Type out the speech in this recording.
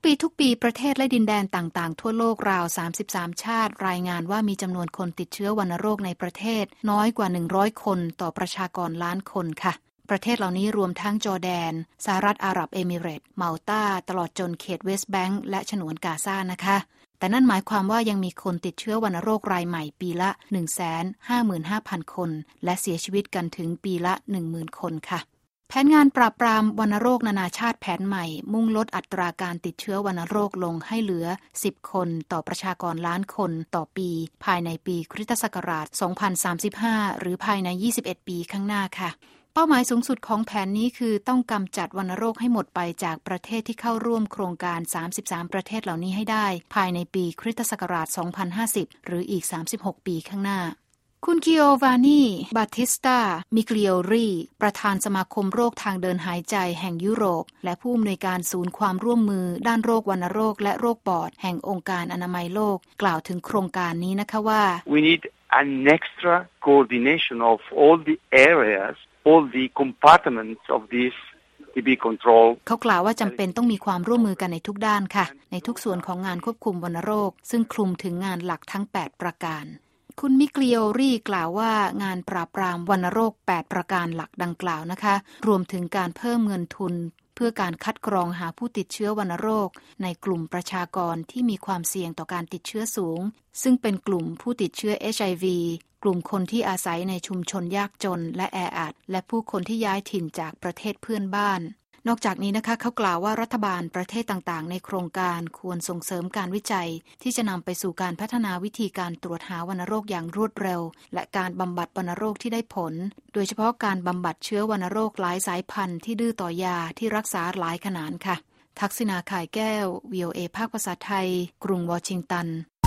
ทุกปีประเทศและดินแดนต่างๆทั่วโลกราว33ชาติรายงานว่ามีจำนวนคนติดเชื้อวัณโรคในประเทศน้อยกว่า100คนต่อประชากรล้านคนค่ะประเทศเหล่านี้รวมทั้งจอร์แดนสหรัฐอาหรับเอมิเรตส์มัลตาตลอดจนเขตเวสต์แบงก์และฉนวนกาซานะคะแต่นั่นหมายความว่ายังมีคนติดเชื้อวัณโรครายใหม่ปีละ 155,000 คนและเสียชีวิตกันถึงปีละ 10,000 คนค่ะแผนงานปราบปรามวัณโรคนานาชาติแผนใหม่มุ่งลดอัตราการติดเชื้อวัณโรคลงให้เหลือ10คนต่อประชากรล้านคนต่อปีภายในปีคริสตศักราช2035หรือภายใน21ปีข้างหน้าค่ะเป้าหมายสูงสุดของแผนนี้คือต้องกำจัดวัณโรคให้หมดไปจากประเทศที่เข้าร่วมโครงการ33ประเทศเหล่านี้ให้ได้ภายในปีคริสตศักราช2050หรืออีก36ปีข้างหน้าคุณกิโอวานีบาติสตามิกลิโอรีประธานสมาคมโรคทางเดินหายใจแห่งยุโรปและผู้อำนวยการศูนย์ความร่วมมือด้านโรควัณโรคและโรคปอดแห่งองค์การอนามัยโลกกล่าวถึงโครงการนี้นะคะว่า We need an extra coordination of all the areas, all the compartments of this TB control เขากล่าวว่าจำเป็นต้องมีความร่วมมือกันในทุกด้านค่ะในทุกส่วนของงานควบคุมวัณโรคซึ่งคลุมถึงงานหลักทั้ง8ประการคุณมิกลิโอรีกล่าวว่างานปราบปรามวัณโรค8ประการหลักดังกล่าวนะคะรวมถึงการเพิ่มเงินทุนเพื่อการคัดกรองหาผู้ติดเชื้อวัณโรคในกลุ่มประชากรที่มีความเสี่ยงต่อการติดเชื้อสูงซึ่งเป็นกลุ่มผู้ติดเชื้อ HIV กลุ่มคนที่อาศัยในชุมชนยากจนและแออัดและผู้คนที่ย้ายถิ่นจากประเทศเพื่อนบ้านนอกจากนี้นะคะเขากล่าวว่ารัฐบาลประเทศต่างๆในโครงการควรส่งเสริมการวิจัยที่จะนำไปสู่การพัฒนาวิธีการตรวจหาวัณโรคอย่างรวดเร็วและการบำบัดวัณโรคที่ได้ผลโดยเฉพาะการบำบัดเชื้อวัณโรคหลายสายพันธุ์ที่ดื้อต่อยาที่รักษาหลายขนาดค่ะทักษิณา ข่ายแก้ว VOA ภาคภาษาไทยกรุงวอชิงตัน